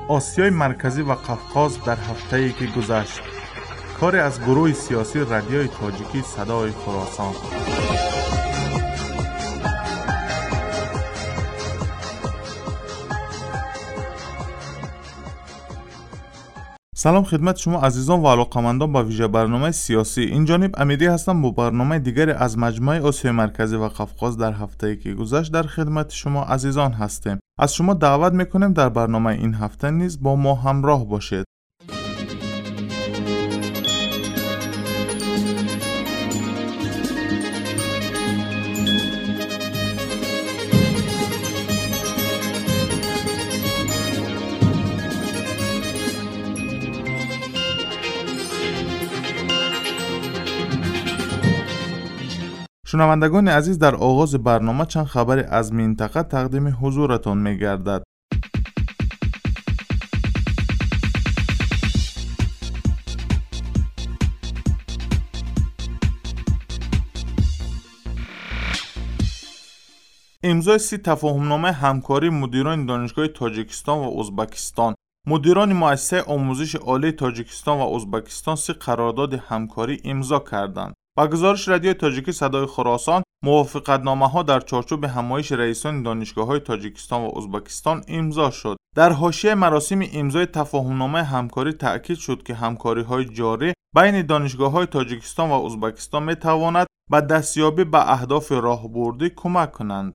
آسیای مرکزی و قفقاز در هفته‌ای که گذشت. کاری از گروه سیاسی رادیوی تاجیکی صدای خراسان. سلام خدمت شما عزیزان و علاقه‌مندان با ویژه برنامه سیاسی. این جانب امیری هستم با برنامه دیگری از مجمع آسیای مرکزی و قفقاز در هفته‌ای که گذشت در خدمت شما عزیزان هستیم. از شما دعوت میکنیم در برنامه این هفته نیز با ما همراه باشید. شنوندگان عزیز، در آغاز برنامه چند خبر از منطقه تقدیم حضورتان می گردد. امضای 30 تفاهمنامه همکاری مدیران دانشگاه تاجیکستان و ازبکستان. مدیران مؤسسه آموزش عالی تاجیکستان و ازبکستان 3 قرارداد همکاری امضا کردند. با گزارش رادیو تاجیکی صدای خراسان، موافقتنامه‌ها در چارچوب همایش رئیسان دانشگاه‌های تاجیکستان و ازبکستان امضا شد. در حاشیه مراسم امضای تفاهمنامه همکاری تأکید شد که همکاری‌های جاری بین دانشگاه‌های تاجیکستان و ازبکستان می‌تواند به دستیابی به اهداف راهبردی کمک کنند.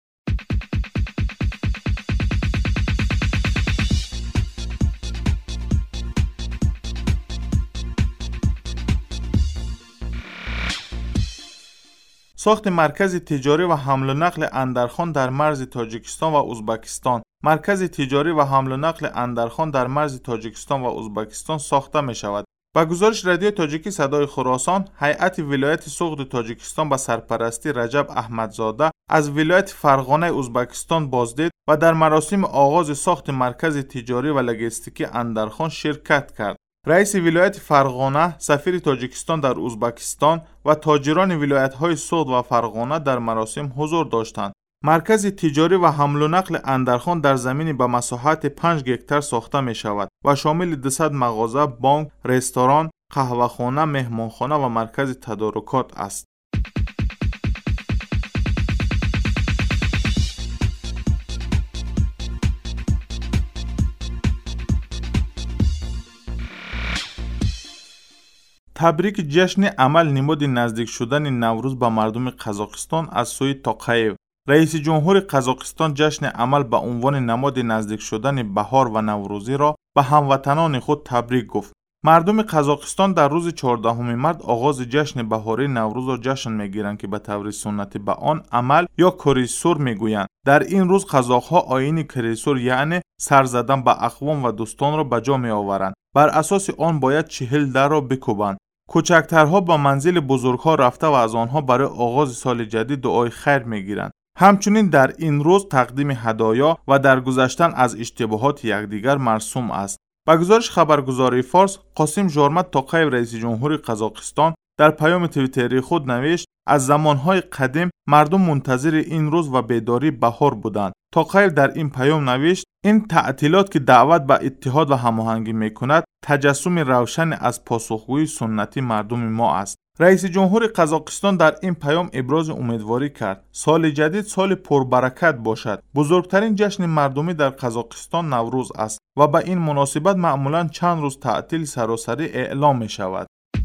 ساخت مرکز تجاری و حمل و نقل اندرخان در مرز تاجیکستان و ازبکستان. مرکز تجاری و حمل و نقل اندرخان در مرز تاجیکستان و ازبکستان ساخته می شود. با گزارش رادیو تاجیکی صدای خراسان، هیئت ولایت سوخت تاجیکستان به سرپرستی رجب احمدزاده از ولایت فرغانه ازبکستان بازدید و در مراسم آغاز ساخت مرکز تجاری و لوجستیکی اندرخان شرکت کرد. رئیس ولایت فرغانه، سفیر تاجیکستان در ازبکستان و تاجران ولایت‌های سوخت و فرغانه در مراسم حضور داشتند. مرکز تجاری و حمل و نقل اندرخان در زمینی به مساحت 5 هکتار ساخته می شود و شامل 200 مغازه، بانک، رستوران، قهوه‌خانه، مهمانخانه و مرکز تدارکات است. تبریک جشن عمل نماد نزدیک شدن نوروز به مردم قزاقستان از سوی توقییف. رئیس جمهور قزاقستان جشن عمل به عنوان نماد نزدیک شدن بهار و نوروزی را به هموطنان خود تبریک گفت. مردم قزاقستان در روز 14 مارس آغاز جشن بهاری نوروز را جشن میگیرند که به طور سنتی به آن عمل یا کریسور میگویند. در این روز قزاق‌ها آیین کریسور یعنی سر زدن به اقوام و دوستان را به جا میآورند. بر اساس آن باید 40 در را بکوبند. کوچکترها با منزل بزرگها رفته و از آنها برای آغاز سال جدید دعای خیر میگیرند. همچنین در این روز تقدیم هدایا و درگذشتن از اشتباهات یکدیگر مرسوم است. با گزارش خبرگزاری فارس، قاسم ژارمت توقییف رئیس جمهور قزاقستان در پیام توییتری خود نوشت: از زمانهای قدیم مردم منتظر این روز و بیداری بهار بودند. توقییف در این پیام نوشت: این تعطیلات که دعوت به اتحاد و هماهنگی میکند تجسم روشن از پاسخگویی سنتی مردم ما است. رئیس جمهور قزاقستان در این پیام ابراز امیدواری کرد سال جدید سال پربرکت باشد. بزرگترین جشن مردمی در قزاقستان نوروز است و به این مناسبت معمولاً چند روز تعطیل سراسری اعلام می شود.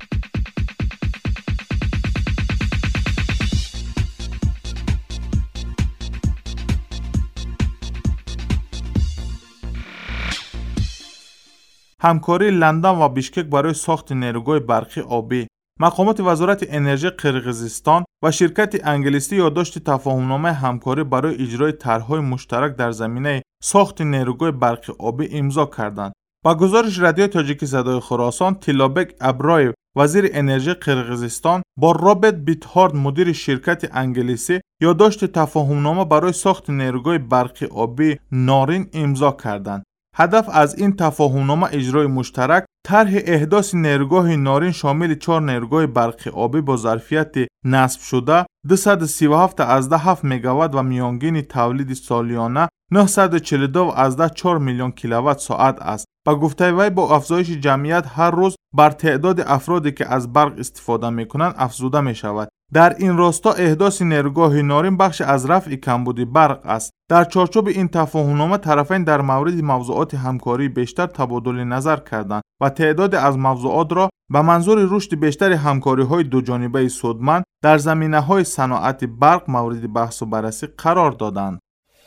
همکاری لندن و بیشکک برای ساخت نیروگاه برقی آبی. مقامات وزارت انرژی قرقیزستان و شرکت انگلیسی یادداشت تفاهمنامه همکاری برای اجرای طرح‌های مشترک در زمینه ساخت نیروگاه برقی آبی امضا کردند. با گزارش رادیو تاجیکی صدای خراسان، تیلابک ابرایو وزیر انرژی قرقیزستان با رابرت بیتهارد مدیر شرکت انگلیسی یادداشت تفاهمنامه برای ساخت نیروگاه برقی آبی نارین امضا کردند. هدف از این تفاهمنامه اجرای مشترک طرح احداث نیروگاه نارین شامل 4 نیروگاه برقی آبی با ظرفیت نصب شده 237.7 مگاوات و میانگین تولید سالیانه 942.4 میلیون کیلووات ساعت است. با گفته وی با افزایش جمعیت هر روز بر تعداد افرادی که از برق استفاده میکنند افزوده می شود. در این راستا احداث نیروگاه نارین بخش از رفع کمبود برق است. در چارچوب این تفاهمنامه طرفین در مورد موضوعات همکاری بیشتر تبادل نظر کردند و تعداد از موضوعات را به منظور رشد بیشتر همکاری‌های دوجانبه سودمند در زمینه‌های صنعت برق مورد بحث و بررسی قرار دادند.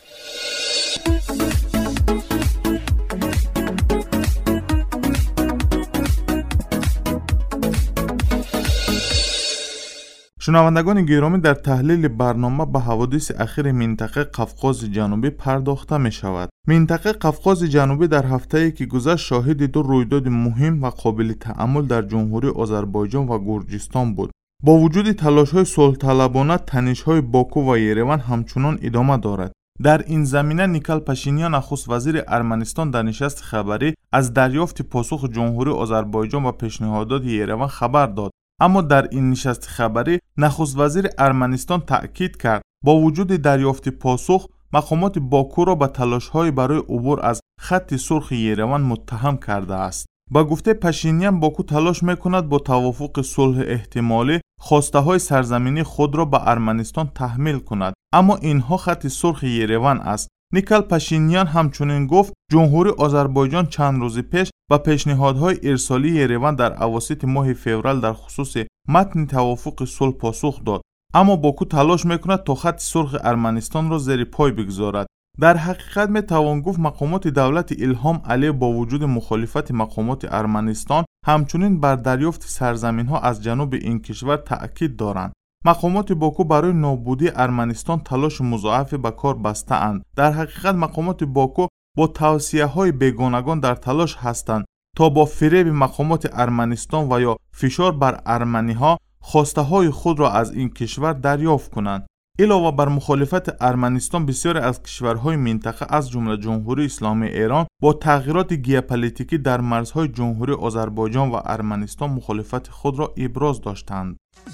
شنوندگان گرامی، در تحلیل برنامه به حوادث اخیر منطقه قفقاز جنوبی پرداخته می شود. منطقه قفقاز جنوبی در هفته‌ای که گذشت شاهد دو رویداد مهم و قابل تأمل در جمهوری آذربایجان و گرجستان بود. با وجود تلاش‌های صلح‌طلبانه، تنش‌های باکو و یریون همچنان ادامه دارد. در این زمینه نیکال پاشینیان نخست وزیر ارمنستان در نشست خبری از دریافت پاسخ جمهوری آذربایجان و پیشنهادات یریون خبر داد. اما در این نشست خبری نخست وزیر ارمنستان تأکید کرد با وجود دریافت پاسخ مقامات باکو را به تلاش‌های برای عبور از خط سرخ یریون متهم کرده است. با گفته پاشینیان باکو تلاش می‌کند با توافق صلح احتمالی خواسته‌های سرزمینی خود را به ارمنستان تحمیل کند، اما اینها خط سرخ یریون است. نیکال پاشینیان همچنین گفت جمهوری آذربایجان چند روز پیش با پیشنهادهای ارسالی یریون در اواسط ماه فوریه در خصوص متن توافق صلح پاسخ داد، اما باکو تلاش میکند تا خط سرخ ارمنستان را زیر پای بگذارد. در حقیقت میتوان گفت مقامات دولت ایلهام علیه با وجود مخالفت مقامات ارمنستان همچنین بر دریافت سرزمین‌ها از جنوب این کشور تأکید دارند. مقامات باکو برای نابودی ارمنستان تلاش مضاعف به کار بسته اند. در حقیقت مقامات باکو با توصیه‌های بیگانگان در تلاش هستند تا با فریب مقامات ارمنستان و یا فشار بر ارمنی‌ها خواسته‌های خود را از این کشور دریافت کنند. علاوه بر مخالفت ارمنستان، بسیاری از کشورهای منطقه از جمله جمهوری اسلامی ایران با تغییرات ژئوپلیتیکی در مرزهای جمهوری آذربایجان و ارمنستان مخالفت خود را ابراز داشتند.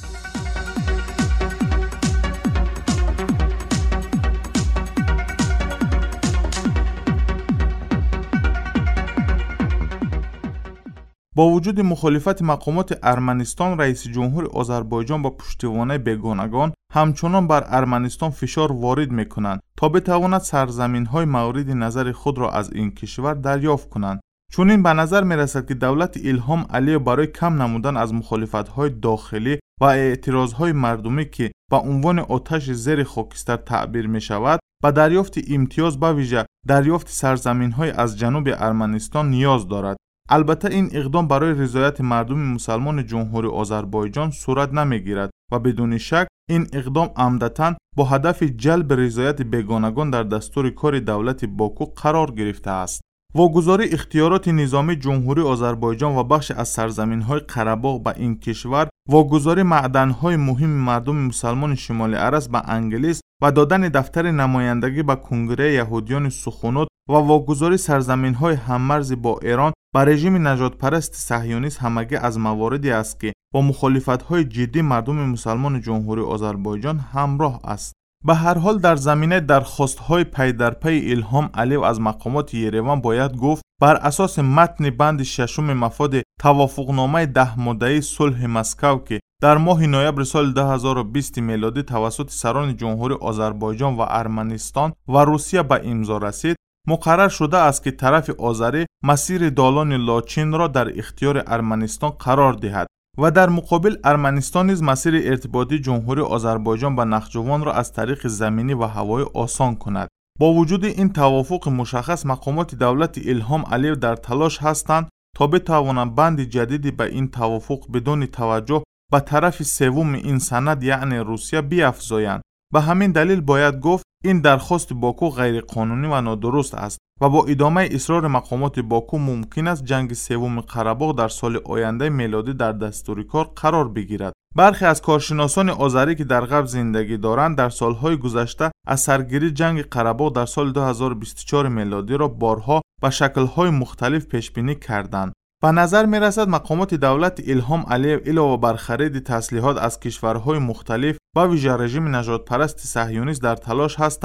با وجود مخالفت مقامات ارمنستان، رئیس جمهور آذربایجان با پشتیبانی بیگانگان همچنان بر ارمنستان فشار وارد می‌کنند تا بتواند سرزمین‌های مورد نظر خود را از این کشور دریافت کنند. چون این به نظر می‌رسد که دولت ایلهام علیه برای کم نمودن از مخالفت‌های داخلی و اعتراض‌های مردمی که با عنوان آتش زیر خاکستر تعبیر می‌شود، با دریافت امتیاز به ویژه دریافت سرزمین‌های از جنوب ارمنستان نیاز دارد. البته این اقدام برای رضایت مردم مسلمان جمهوری آذربایجان صورت نمیگیرد و بدون شک این اقدام عمدتاً با هدف جلب رضایت بیگانگان در دستور کار دولت باکو قرار گرفته است. واگذاری اختیارات نظامی جمهوری آذربایجان و بخش از سرزمین‌های قره‌باغ به این کشور، واگذاری معدن‌های مهم مردم مسلمان شمال عرس به انگلیس و دادن دفتر نمایندگی به کنگره یهودیان سخنود و واگذاری سرزمین‌های هممرز با ایران با رژیم نژاد پرست صهیونیست همگی از مواردی است که با مخالفت‌های جدی مردم مسلمان جمهوری آذربایجان همراه است. به هر حال در زمینه درخواست‌های پی در پی ایلهام علیه از مقامات یریون باید گفت بر اساس متن بند ششم مفاد توافقنامه 10 ماده‌ای صلح مسکو که در ماه نوامبر سال 2020 میلادی توسط سران جمهوری آذربایجان و ارمنستان و روسیه به امضا رسید، مقرر شده است که طرف آذری مسیر دالان لاچین را در اختیار ارمنستان قرار دهد و در مقابل ارمنستان نیز مسیر ارتباطی جمهوری آذربایجان با نخجوان را از طریق زمینی و هوایی آسان کند. با وجود این توافق مشخص، مقامات دولت ایلهام علیو در تلاش هستند تا بتوانند بند جدیدی به این توافق بدون توجه به طرف سوم این سند یعنی روسیه بیافزایند. به همین دلیل باید گفت این درخواست باکو غیر قانونی و نادرست است و با ادامه اصرار مقامات باکو ممکن است جنگ سوم قره‌باغ در سال آینده میلادی در دستور کار قرار بگیرد. برخی از کارشناسان آذری که در غرب زندگی دارند در سالهای گذشته از سرگیری جنگ قره‌باغ در سال 2024 میلادی را بارها به شکل‌های مختلف پیش بینی کردند. به نظر می رسد مقامات دولت ایلهام علیو علاوه بر خرید تسلیحات از کشورهای مختلف و ویژه رژیم نژاد پرست صهیونیست در تلاش هستند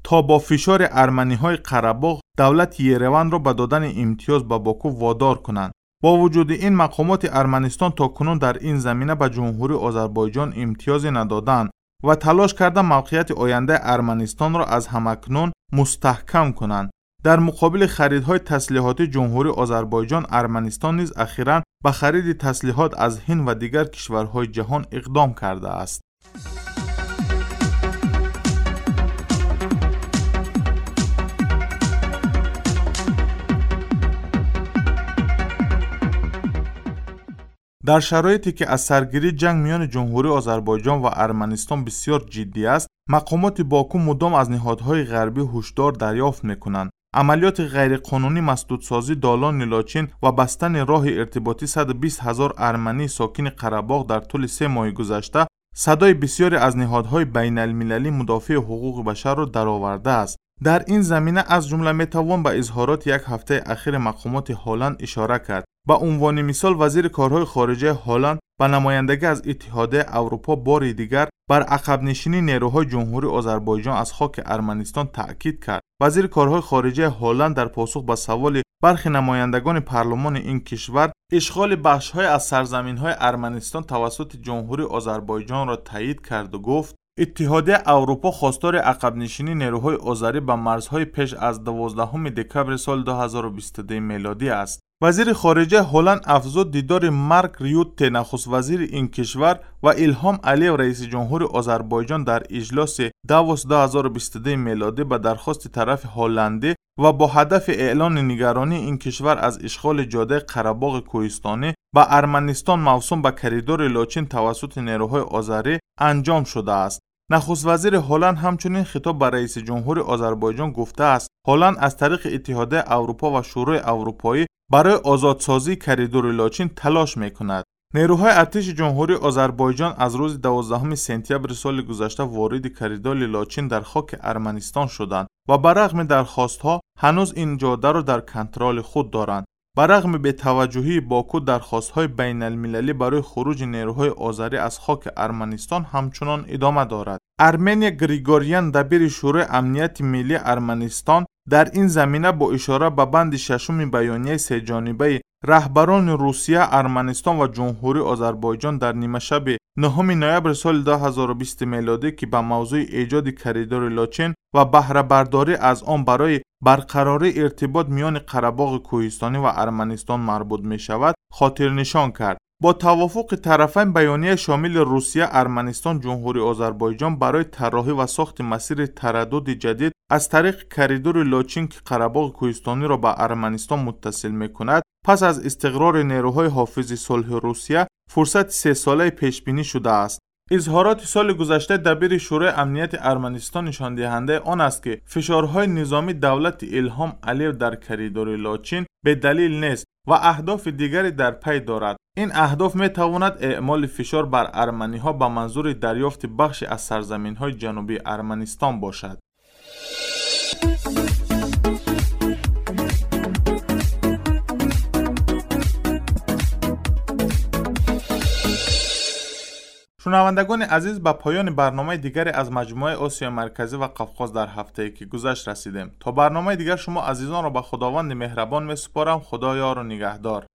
تا با فشار ارمنی‌های قره‌باغ دولت یروان را به دادن امتیاز به باکو وادار کنند. با وجود این مقامات ارمنستان تاکنون در این زمینه به جمهوری آذربایجان امتیازی ندادند و تلاش کردند موقعیت آینده ارمنستان را از همکنون مستحکم کنند. در مقابل خریدهای تسلیحاتی جمهوری آذربایجان، ارمنستان نیز اخیراً به خرید تسلیحات از هند و دیگر کشورهای جهان اقدام کرده است. در شرایطی که از سرگیری جنگ میان جمهوری آذربایجان و ارمنستان بسیار جدی است، مقامات باکو مدام از نهادهای غربی هشدار دریافت می‌کنند. عملیات غیرقانونی مسدودسازی دالان لاچین و بستن راه ارتباطی 120,000 ارمنی ساکن قره‌باغ در طول 3 ماه گذشته صدای بسیاری از نهادهای بین المللی مدافع حقوق بشر را درآورده است. در این زمینه از جمله میتوان به اظهارات یک هفته اخیر مقامات هلند اشاره کرد. به عنوان مثال وزیر کارهای خارجه هلند به نمایندگی از اتحادیه اروپا بار دیگر بر عقب نشینی نیروهای جمهوری آذربایجان از خاک ارمنستان تاکید کرد. وزیر کارهای خارجه هلند در پاسخ به سوال برخی نمایندگان پارلمان این کشور اشغال بخش‌های از سرزمین‌های ارمنستان توسط جمهوری آذربایجان را تایید کرد و گفت اتحادیه اروپا خواستار عقب نشینی نیروهای آذری به مرزهای پیش از 12 دکمبر سال 2022 میلادی است. وزیر خارجه هلند افزود دیدار مارک ریوته نخست وزیر این کشور و ایلهام علیو رئیس جمهور آذربایجان در اجلاس داووس 2022 میلادی به درخواست طرف هلندی و با هدف اعلان نگرانی این کشور از اشغال جاده قره‌باغ کوهستانی به ارمنستان موسوم به کریدور لاچین توسط نیروهای آذری انجام شده است. نخست وزیر هلند همچنین خطاب به رئیس جمهور آذربایجان گفته است هلند از طریق اتحادیه اروپا و شورای اروپایی برای آزادسازی کریدور لاچین تلاش می‌کند. نیروهای ارتش جمهوری آذربایجان از روز 12 سپتامبر سال گذشته وارد کریدور لاچین در خاک ارمنستان شدند و برغم درخواست‌ها هنوز این جاده را در کنترل خود دارند. برغم بی‌توجهی باکو درخواست‌های بین المللی برای خروج نیروهای آذری از خاک ارمنستان همچنان ادامه دارد. ارمنیا گریگوریان دبیر شورای امنیت ملی ارمنستان در این زمینه با اشاره به بند 6 بیانیه سه جانبه رهبران روسیه، ارمنستان و جمهوری آذربایجان در نیمه شب 9 نوامبر سال 2020 میلادی که به موضوع ایجاد کریدور لاچین و بهره برداری از آن برای برقراری ارتباط میان قره‌باغ کوهستانی و ارمنستان مربوط می شود خاطر نشان کرد. با توافق طرفین بیانیه شامل روسیه، ارمنستان، جمهوری آذربایجان برای طراحی و ساخت مسیر تردد جدید از طریق کریدور لاچین که قره‌باغ کوهستانی را به ارمنستان متصل می‌کند، پس از استقرار نیروهای حافظ صلح روسیه فرصت 3 ساله پیش بینی شده است. اظهارات سال گذشته دبیر شورای امنیت ارمنستان نشان دهنده آن است که فشارهای نظامی دولت ایلهام علیو در کریدور لاچین به دلیل نیست و اهداف دیگری در پی دارد. این اهداف می تواند اعمال فشار بر ارمنی‌ها به منظور دریافت بخشی از سرزمین‌های جنوبی ارمنستان باشد. شنوندگان عزیز، به پایان برنامه دیگری از مجموعه آسیا مرکزی و قفقاز در هفته‌ای که گذشت رسیدیم. تا برنامه دیگر شما عزیزان را به خداوند مهربان می‌سپارم. خدا یار و نگهدار.